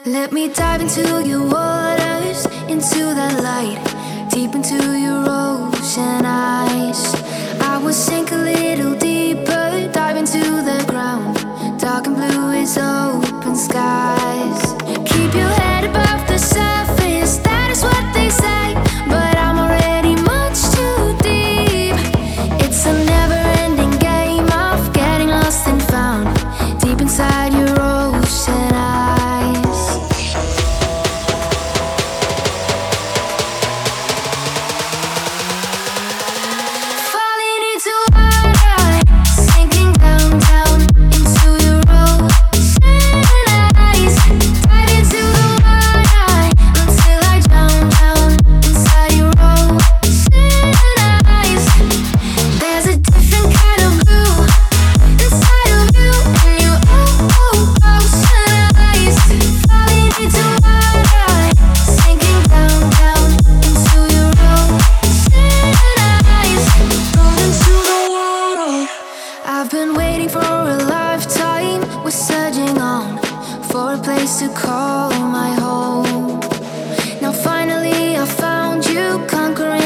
Let me dive into your waters, into that light, deep into your ocean eyes. I will sink a little deeper, dive into the ground. Dark and blue is open skies. Keep your head above the surface, that is what they say. But I'm already much too deep. It's a never-ending game of getting lost and found, deep inside your ocean eyes. Falling into water, sinking down, down into your ocean eyes. Dive into the water until I drown, drown inside your ocean eyes. There's a different kind of blue inside of you and your ocean eyes. Falling into water, sinking down, down into your ocean eyes. Going into the water. I've been waiting for a lifetime. We're surging on for a place to call my home. Now finally I found you, conquering